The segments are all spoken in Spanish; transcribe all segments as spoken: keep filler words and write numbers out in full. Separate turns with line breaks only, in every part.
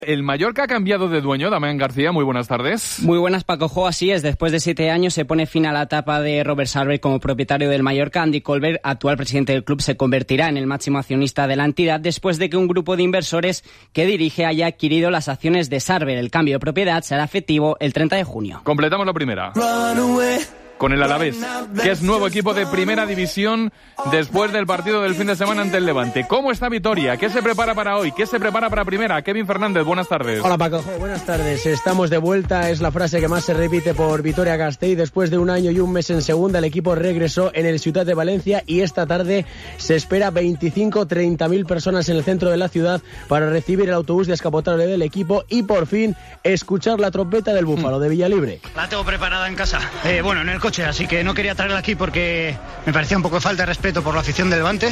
El Mallorca ha cambiado de dueño, Damián García, muy buenas tardes.
Muy buenas, Paco. Así es, después de siete años se pone fin a la etapa de Robert Sarver como propietario del Mallorca. Andy Colbert, actual presidente del club, se convertirá en el máximo accionista de la entidad después de que un grupo de inversores que dirige haya adquirido las acciones de Sarver. El cambio de propiedad será efectivo el treinta de junio.
Completamos la primera. Con el Alavés, que es nuevo equipo de primera división después del partido del fin de semana ante el Levante. ¿Cómo está Vitoria? ¿Qué se prepara para hoy? ¿Qué se prepara para primera? Kevin Fernández, buenas tardes.
Hola Paco, buenas tardes. Estamos de vuelta, es la frase que más se repite por Vitoria-Gasteiz. Después de un año y un mes en segunda, el equipo regresó en el Ciutat de Valencia y esta tarde se espera veinticinco a treinta mil personas en el centro de la ciudad para recibir el autobús descapotable del equipo y por fin escuchar la trompeta del Búfalo de Villalibre.
La tengo preparada en casa, eh, bueno, en el coche. Así que no quería traerla aquí porque me parecía un poco de falta de respeto por la afición del Levante.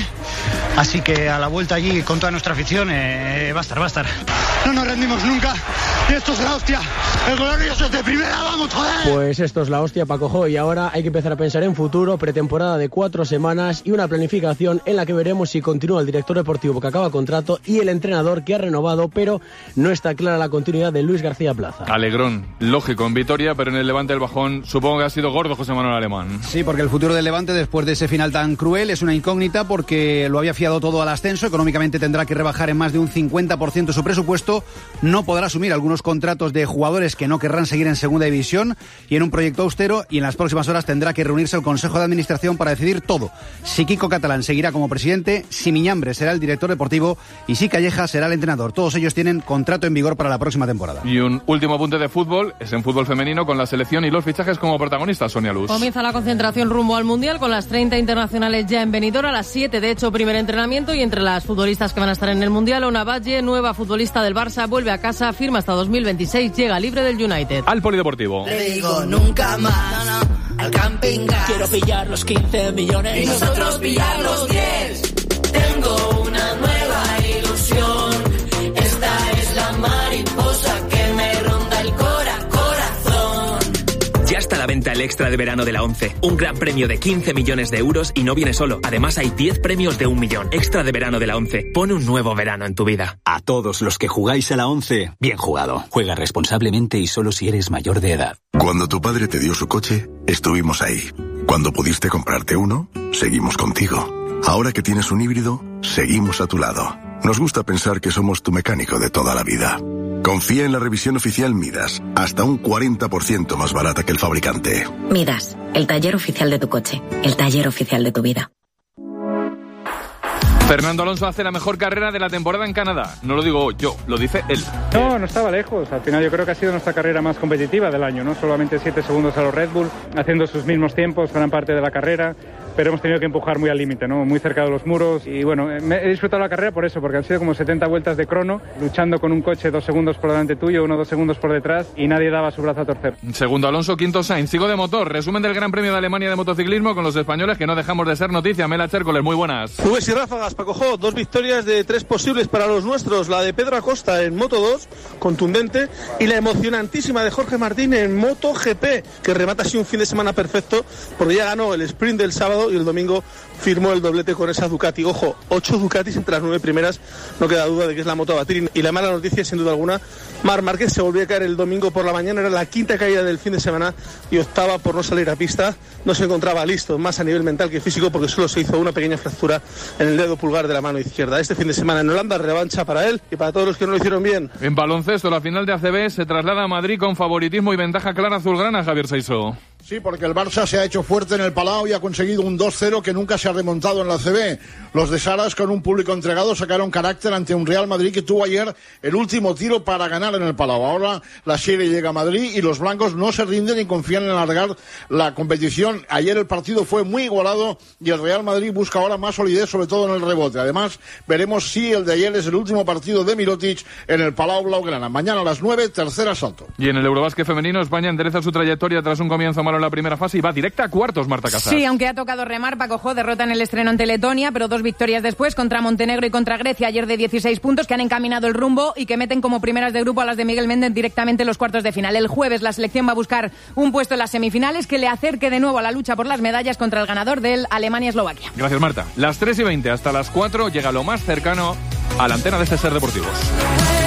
Así que a la vuelta allí con toda nuestra afición eh, va a estar, va a estar. No nos rendimos nunca y esto es la hostia. El glorioso es de primera, vamos, joder.
Pues esto es la hostia, Paco, y ahora hay que empezar a pensar en futuro, pretemporada de cuatro semanas y una planificación en la que veremos si continúa el director deportivo que acaba contrato y el entrenador que ha renovado, pero no está clara la continuidad de Luis García Plaza.
Alegrón, lógico en Vitoria, pero en el Levante el bajón supongo que ha sido gordo José Manuel Alemán.
Sí, porque el futuro del Levante después de ese final tan cruel es una incógnita porque lo había fiado todo al ascenso, económicamente tendrá que rebajar en más de un cincuenta por ciento su presupuesto, no podrá asumir algunos contratos de jugadores que no querrán seguir en segunda división y en un proyecto austero y en las próximas horas tendrá que reunirse el Consejo de Administración para decidir todo. Si Kiko Catalán seguirá como presidente, si Miñambre será el director deportivo y si Calleja será el entrenador. Todos ellos tienen contrato en vigor para la próxima temporada.
Y un último apunte de fútbol, es en fútbol femenino con la selección y los fichajes como protagonistas, Sonia Luz.
Comienza la concentración rumbo al Mundial con las treinta internacionales ya en Benidorm. A las siete, de hecho, primer entrenamiento y entre las futbolistas que van a estar en el Mundial, Ona Valle, nueva futbolista del Barça, vuelve a casa, firma hasta dos mil veintiséis, llega libre del United.
Al Polideportivo.
Le digo nunca más, no, no, al camping gas. Quiero pillar los quince millones y nosotros pillar los diez. Tengo una nueva ilusión, esta es la mariposa que me ronda el cora, corazón.
Ya está a la venta el extra de verano de la ONCE. Un gran premio de quince millones de euros y no viene solo. Además hay diez premios de un millón. Extra de verano de la ONCE. Pone un nuevo verano en tu vida.
A todos los que jugáis a la ONCE, bien jugado. Juega responsablemente y solo si eres mayor de edad.
Cuando tu padre te dio su coche, estuvimos ahí. Cuando pudiste comprarte uno, seguimos contigo. Ahora que tienes un híbrido, seguimos a tu lado. Nos gusta pensar que somos tu mecánico de toda la vida. Confía en la revisión oficial Midas, hasta un cuarenta por ciento más barata que el fabricante.
Midas, el taller oficial de tu coche, el taller oficial de tu vida.
Fernando Alonso hace la mejor carrera de la temporada en Canadá. No lo digo yo, lo dice él.
No, no estaba lejos. Al final yo creo que ha sido nuestra carrera más competitiva del año, ¿no? Solamente siete segundos a los Red Bull, haciendo sus mismos tiempos gran parte de la carrera, pero hemos tenido que empujar muy al límite, ¿no? Muy cerca de los muros. Y bueno, me he disfrutado la carrera por eso, porque han sido como setenta vueltas de crono, luchando con un coche dos segundos por delante tuyo, uno dos segundos por detrás, y nadie daba su brazo a torcer.
Segundo Alonso, quinto Sainz. Sigo de motor. Resumen del Gran Premio de Alemania de motociclismo con los españoles que no dejamos de ser noticia. Mela Chércoles, muy buenas.
Nubes y ráfagas, Paco Jo, dos victorias de tres posibles para los nuestros, la de Pedro Acosta en Moto dos, contundente, y la emocionantísima de Jorge Martín en Moto G P, que remata así un fin de semana perfecto, porque ya ganó el sprint del sábado y el domingo firmó el doblete con esa Ducati. Ojo, ocho Ducatis entre las nueve primeras, no queda duda de que es la moto a batir. Y la mala noticia, sin duda alguna, Marc Márquez se volvió a caer el domingo por la mañana, era la quinta caída del fin de semana y optaba por no salir a pista, no se encontraba listo, más a nivel mental que físico, porque solo se hizo una pequeña fractura en el dedo pulgar de la mano izquierda. Este fin de semana en Holanda, revancha para él y para todos los que no lo hicieron bien.
En baloncesto, la final de A C B se traslada a Madrid con favoritismo y ventaja clara azulgrana, Javier Saiso.
Sí, porque el Barça se ha hecho fuerte en el Palau y ha conseguido un dos cero que nunca se ha remontado en la A C B. Los de Saras, con un público entregado, sacaron carácter ante un Real Madrid que tuvo ayer el último tiro para ganar en el Palau. Ahora la serie llega a Madrid y los blancos no se rinden y confían en alargar la competición. Ayer el partido fue muy igualado y el Real Madrid busca ahora más solidez, sobre todo en el rebote. Además, veremos si el de ayer es el último partido de Mirotic en el Palau Blaugrana. Mañana a las nueve, tercer asalto.
Y en el Eurobásquet femenino, España endereza su trayectoria tras un comienzo malo en la primera fase y va directa a cuartos, Marta Casas.
Sí, aunque ha tocado remar, Paco Jo derrota en el estreno ante Letonia, pero dos victorias después contra Montenegro y contra Grecia, ayer de dieciséis puntos, que han encaminado el rumbo y que meten como primeras de grupo a las de Miguel Méndez directamente en los cuartos de final. El jueves la selección va a buscar un puesto en las semifinales que le acerque de nuevo a la lucha por las medallas contra el ganador del Alemania-Eslovaquia.
Gracias, Marta. Las tres y veinte hasta las cuatro llega lo más cercano a la antena de este Ser Deportivos.